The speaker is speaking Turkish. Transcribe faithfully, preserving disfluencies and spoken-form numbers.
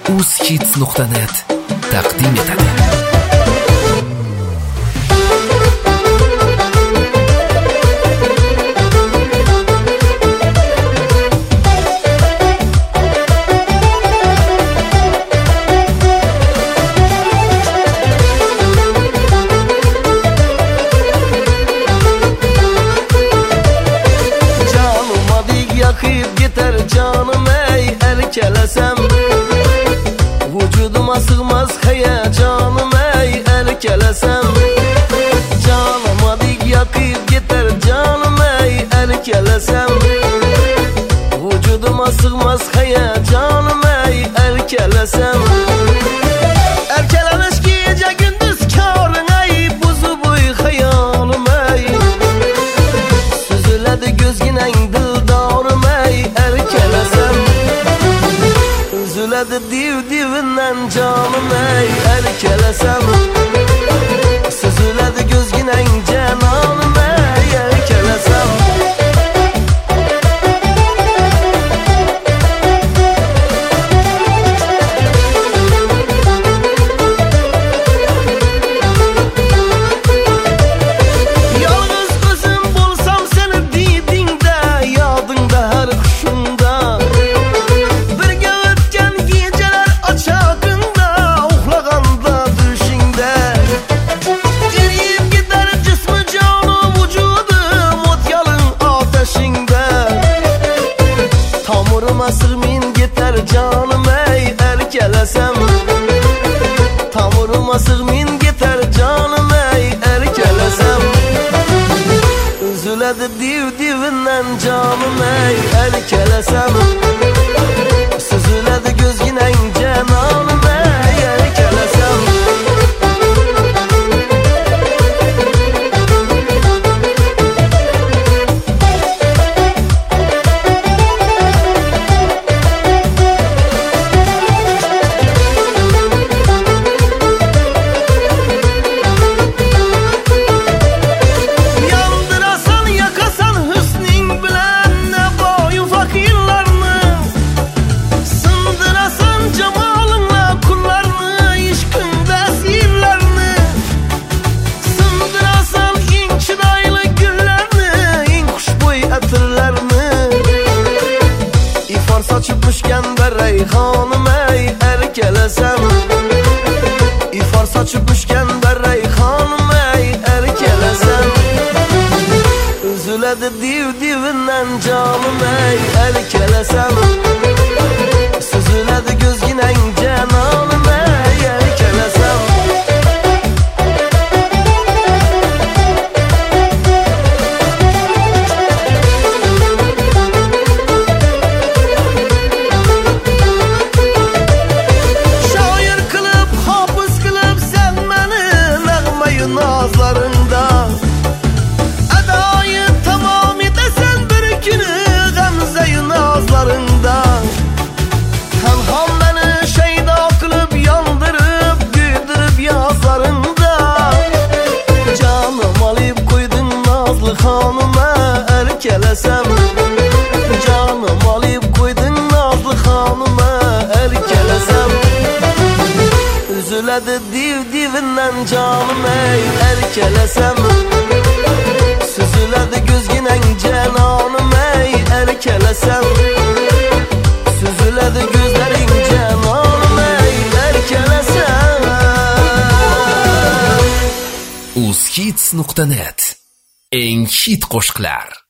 uzhits nuqta net taqdim etadi. Yakıp gider canım ey erkelesem, vücuduma sığmaz heyecanım ey erkelesem. Canıma dik yakıp gider canım ey erkelesem, vücuduma sığmaz heyecanım ey erkelesem. Erkelemiş gece gündüz karın ey, buzu boy hayalım ey. Süzüledi gözginen dildarım ey erkelesem. Üzüledi div divinden canım ey erkelesem. Süzüledi gözginen cananım ey erkelesem. Sığmin gider canım ey erkelesem. Tamuruma sığmin gider canım ey erkelesem. Üzüledi div divinden canım ey erkelesem. Süzüledi gözginen cananım ey erkelesem. Saçıpmışken de reyhanım ey erkelesem. İfar saçıpmışken de reyhanım ey erkelesem. Üzüledi div divinden canım ey erkelesem. Süzüledi gözginen cananım ey erkelesem. Nazlarında edayı tamam edesen bir günü gamzeyi nazlarında. Tenham beni şeyda kılıp yandırıp güldürüp yazlarında. Canım alıp koydun nazlı hanıma erkelesem. Canım alıp koydun nazlı hanıma erkelesem. Üzüledi div divinden canım ey erkelesem. Süzüledi gözginen cananım ey erkelesem. Süzüledi gözlerin cananım ey erkelesem. uzhits nuqta net eng hit qo'shiqlar.